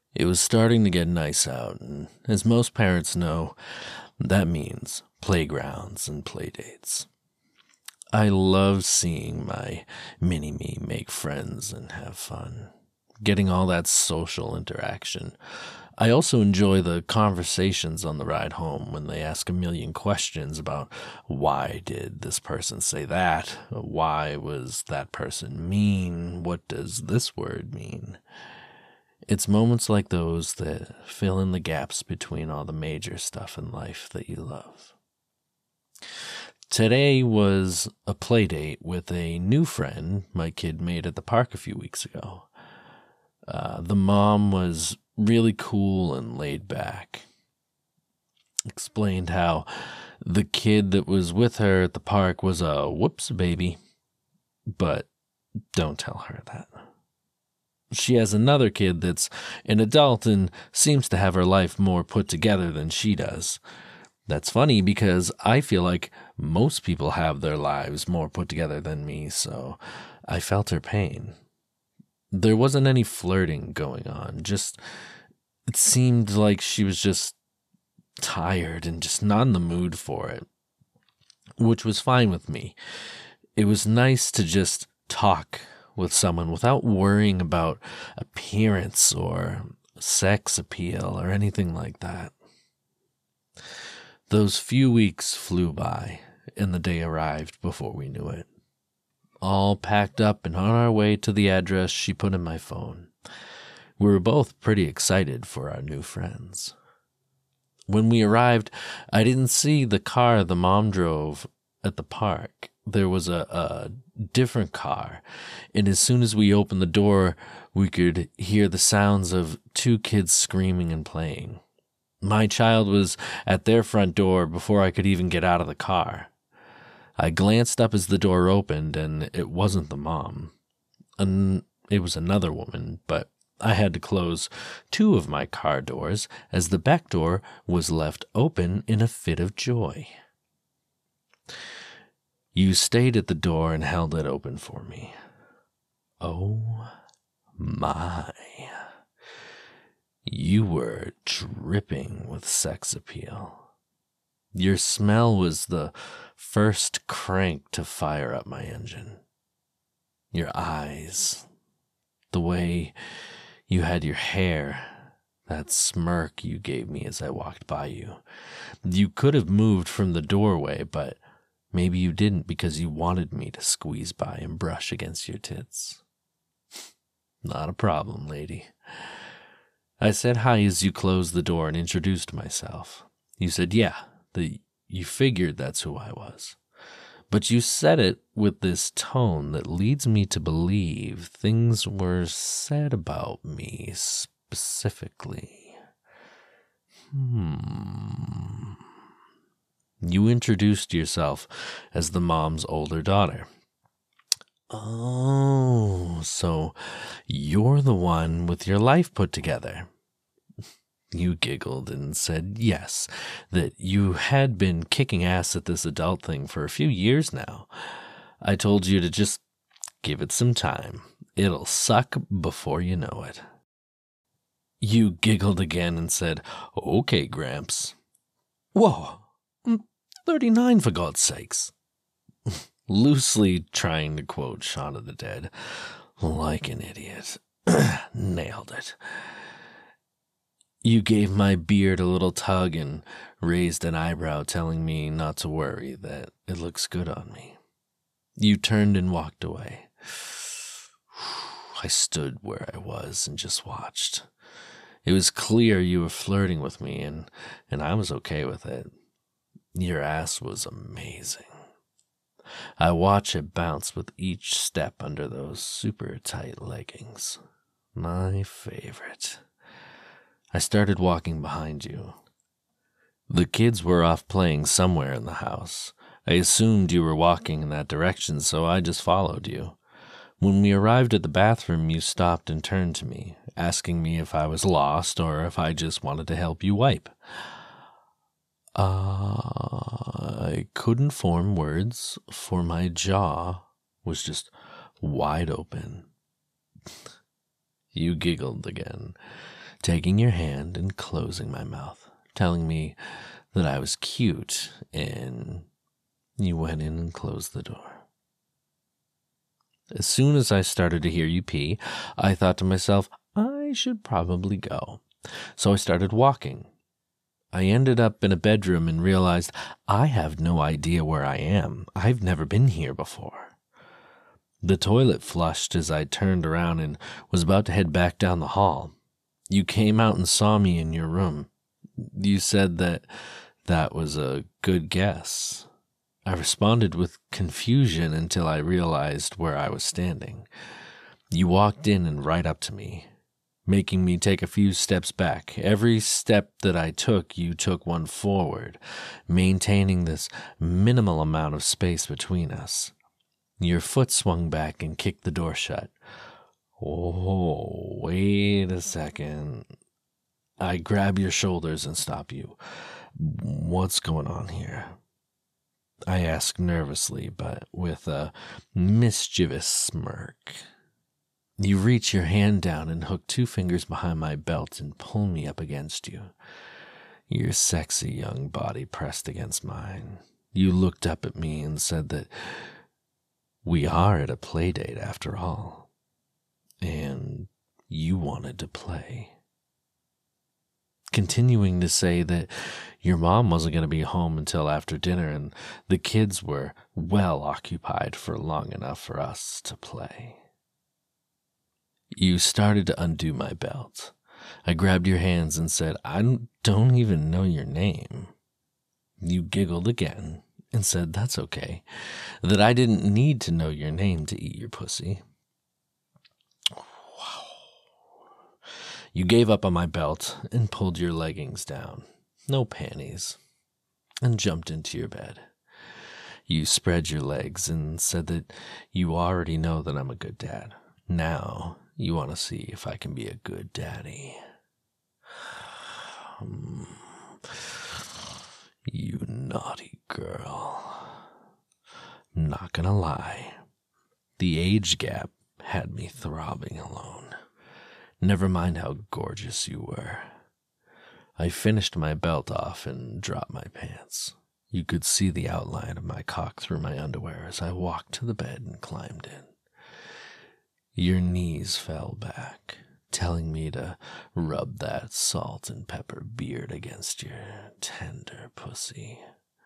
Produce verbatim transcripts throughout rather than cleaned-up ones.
It was starting to get nice out, and as most parents know, that means playgrounds and playdates. I love seeing my mini-me make friends and have fun, getting all that social interaction. I also enjoy the conversations on the ride home when they ask a million questions about why did this person say that? Why was that person mean? What does this word mean? It's moments like those that fill in the gaps between all the major stuff in life that you love. Today was a play date with a new friend my kid made at the park a few weeks ago. Uh, the mom was really cool and laid back. Explained how the kid that was with her at the park was a whoops baby, but don't tell her that. She has another kid that's an adult and seems to have her life more put together than she does. That's funny because I feel like most people have their lives more put together than me, so I felt her pain. There wasn't any flirting going on, just it seemed like she was just tired and just not in the mood for it, which was fine with me. It was nice to just talk with someone without worrying about appearance or sex appeal or anything like that. Those few weeks flew by, and the day arrived before we knew it. All packed up and on our way to the address she put in my phone. We were both pretty excited for our new friends. When we arrived, I didn't see the car the mom drove at the park. There was a, a different car, and as soon as we opened the door, we could hear the sounds of two kids screaming and playing. My child was at their front door before I could even get out of the car. I glanced up as the door opened, and it wasn't the mom. And it was another woman, but I had to close two of my car doors as the back door was left open in a fit of joy. You stayed at the door and held it open for me. Oh my. You were dripping with sex appeal. Your smell was the first crank to fire up my engine. Your eyes, the way you had your hair, that smirk you gave me as I walked by you. You could have moved from the doorway, but maybe you didn't because you wanted me to squeeze by and brush against your tits. Not a problem, lady. I said hi as you closed the door and introduced myself. You said, yeah, that you figured that's who I was. But you said it with this tone that leads me to believe things were said about me specifically. Hmm. You introduced yourself as the mom's older daughter. Oh, so you're the one with your life put together. You giggled and said yes, that you had been kicking ass at this adult thing for a few years now. I told you to just give it some time. It'll suck before you know it. You giggled again and said, okay, Gramps. Whoa, I'm thirty-nine for God's sakes. Loosely trying to quote Shaun of the Dead. Like an idiot. Nailed it. You gave my beard a little tug and raised an eyebrow, telling me not to worry, that it looks good on me. You turned and walked away. I stood where I was and just watched. It was clear you were flirting with me, and, and I was okay with it. Your ass was amazing. I watch it bounce with each step under those super tight leggings. My favorite. I started walking behind you. The kids were off playing somewhere in the house. I assumed you were walking in that direction, so I just followed you. When we arrived at the bathroom, you stopped and turned to me, asking me if I was lost or if I just wanted to help you wipe. Uh, I couldn't form words, for my jaw was just wide open. You giggled again, taking your hand and closing my mouth, telling me that I was cute, and you went in and closed the door. As soon as I started to hear you pee, I thought to myself, I should probably go. So I started walking. I ended up in a bedroom and realized I have no idea where I am. I've never been here before. The toilet flushed as I turned around and was about to head back down the hall. You came out and saw me in your room. You said that that was a good guess. I responded with confusion until I realized where I was standing. You walked in and right up to me, making me take a few steps back. Every step that I took, you took one forward, maintaining this minimal amount of space between us. Your foot swung back and kicked the door shut. Oh, wait a second. I grab your shoulders and stop you. What's going on here? I ask nervously, but with a mischievous smirk. You reach your hand down and hook two fingers behind my belt and pull me up against you. Your sexy young body pressed against mine. You looked up at me and said that we are at a play date after all, and you wanted to play. Continuing to say that your mom wasn't going to be home until after dinner and the kids were well occupied for long enough for us to play. You started to undo my belt. I grabbed your hands and said, I don't even know your name. You giggled again and said that's okay, that I didn't need to know your name to eat your pussy. Wow. You gave up on my belt and pulled your leggings down, no panties, and jumped into your bed. You spread your legs and said that you already know that I'm a good dad. Now you want to see if I can be a good daddy. You naughty girl. Not gonna lie, the age gap had me throbbing alone. Never mind how gorgeous you were. I finished my belt off and dropped my pants. You could see the outline of my cock through my underwear as I walked to the bed and climbed in. Your knees fell back, telling me to rub that salt and pepper beard against your tender pussy.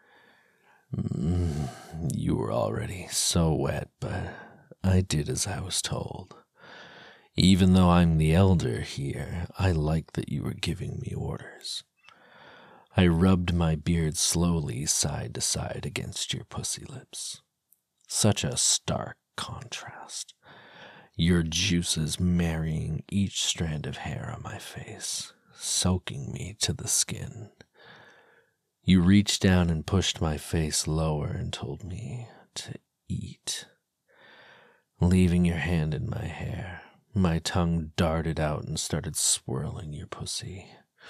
Mm, you were already so wet, but I did as I was told. Even though I'm the elder here, I like that you were giving me orders. I rubbed my beard slowly side to side against your pussy lips. Such a stark contrast. Your juices marrying each strand of hair on my face, soaking me to the skin. You reached down and pushed my face lower and told me to eat. Leaving your hand in my hair, my tongue darted out and started swirling your pussy.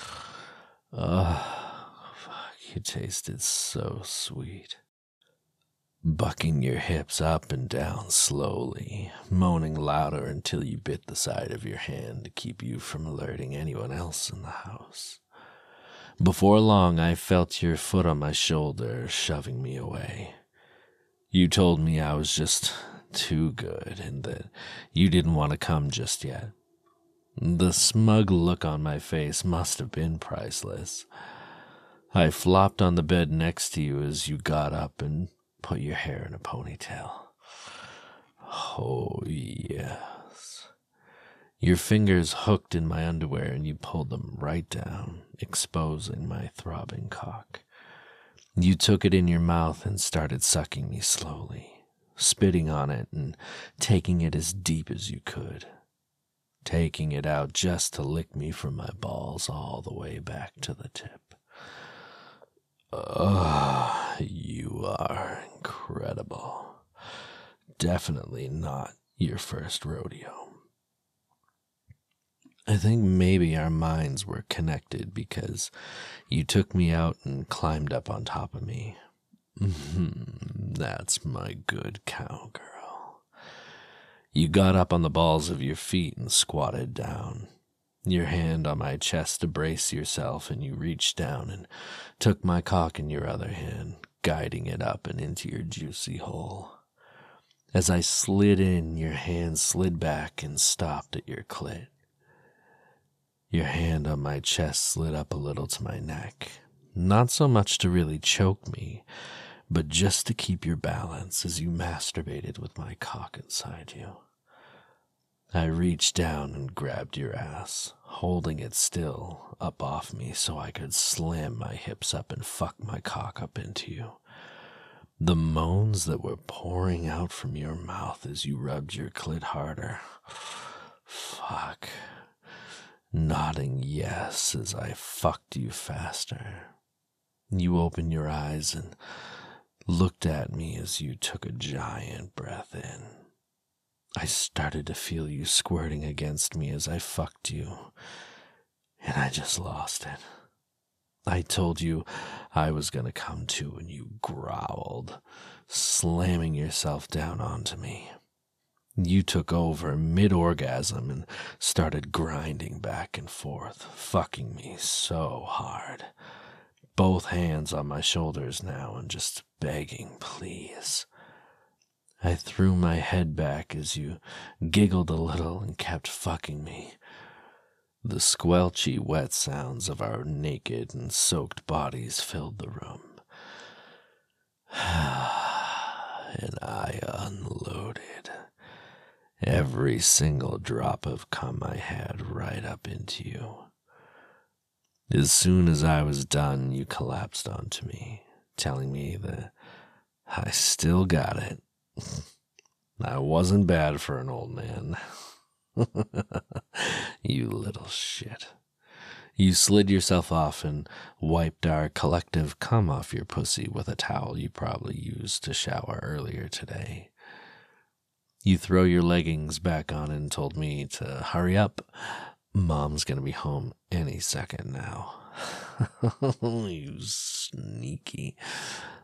Ugh, fuck, you tasted so sweet. Bucking your hips up and down slowly, moaning louder until you bit the side of your hand to keep you from alerting anyone else in the house. Before long, I felt your foot on my shoulder, shoving me away. You told me I was just too good and that you didn't want to come just yet. The smug look on my face must have been priceless. I flopped on the bed next to you as you got up and put your hair in a ponytail. Oh, yes. Your fingers hooked in my underwear and you pulled them right down, exposing my throbbing cock. You took it in your mouth and started sucking me slowly, spitting on it and taking it as deep as you could, taking it out just to lick me from my balls all the way back to the tip. Ugh, you are incredible. Definitely not your first rodeo. I think maybe our minds were connected because you took me out and climbed up on top of me. That's my good cowgirl. You got up on the balls of your feet and squatted down. your hand on my chest to brace yourself, and you reached down and took my cock in your other hand, guiding it up and into your juicy hole. As I slid in, your hand slid back and stopped at your clit. Your hand on my chest slid up a little to my neck, not so much to really choke me, but just to keep your balance as you masturbated with my cock inside you. I reached down and grabbed your ass, holding it still up off me so I could slam my hips up and fuck my cock up into you. The moans that were pouring out from your mouth as you rubbed your clit harder. Fuck. Nodding yes as I fucked you faster. You opened your eyes and looked at me as you took a giant breath in. I started to feel you squirting against me as I fucked you, and I just lost it. I told you I was gonna come to, and you growled, slamming yourself down onto me. You took over mid-orgasm and started grinding back and forth, fucking me so hard. Both hands on my shoulders now and just begging, please. I threw my head back as you giggled a little and kept fucking me. The squelchy, wet sounds of our naked and soaked bodies filled the room. And I unloaded every single drop of cum I had right up into you. As soon as I was done, you collapsed onto me, telling me that I still got it. I wasn't bad for an old man. You little shit. You slid yourself off and wiped our collective cum off your pussy with a towel you probably used to shower earlier today. You throw your leggings back on and told me to hurry up. Mom's gonna be home any second now. You sneaky.